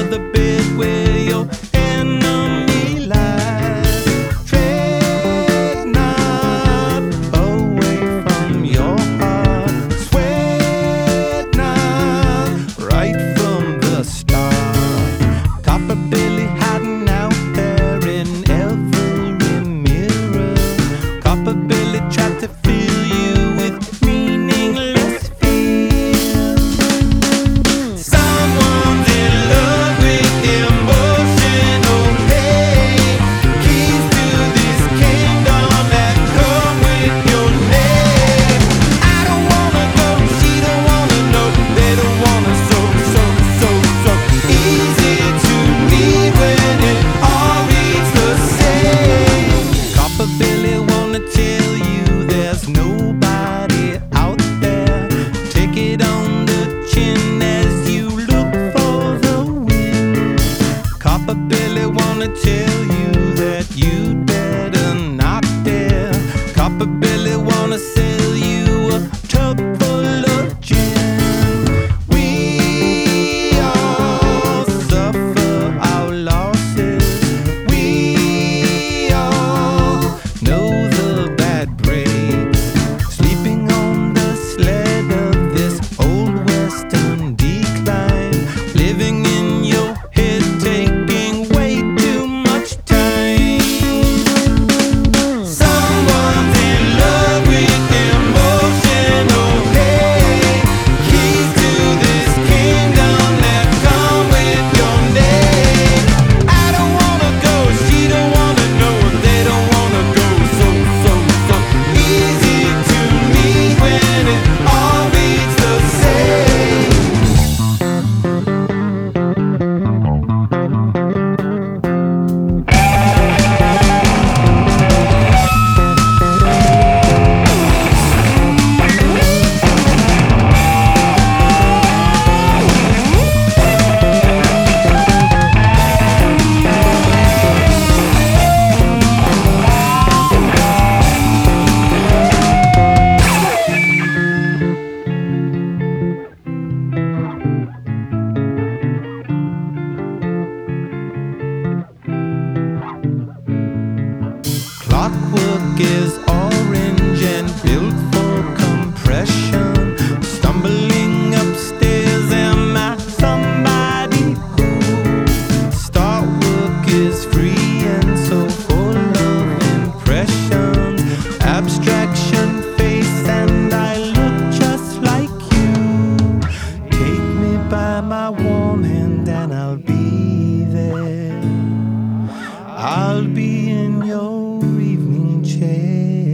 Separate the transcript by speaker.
Speaker 1: the bed where your enemy lies. Tread not away from your heart. Sweat not right from the start. Copper Billy hiding out there in every mirror. Copper Billy tried to fill you with meaningless fear. Someone's in love with emotional pain. Keys to this kingdom that come with your name. I don't wanna go, she don't wanna know, they don't wanna so easy to meet when it all reads the same. Copper Billy wanna tell you there's nobody out there. Take it on the chin as you look for the wind. Copper Billy wanna tell you that you'd better not dare. Copper Billy wanna sell you a tub full of gin. We all suffer our losses. We all know the bad breaks. Sleeping on the sled of this old western decline. Living in your head, taking way too much time. Someone's in love with emotional pain. Keys to this kingdom that come with your name. I don't wanna go, she don't wanna know, they don't wanna go so easy to meet when it all reads the same. Clockwork is orange and built for compression. Stumbling upstairs, am I somebody who? Start work is free and so full of impressions. Abstraction face and I look just like you. Take me by my warm hand and I'll be there. I'll be in your evening chair.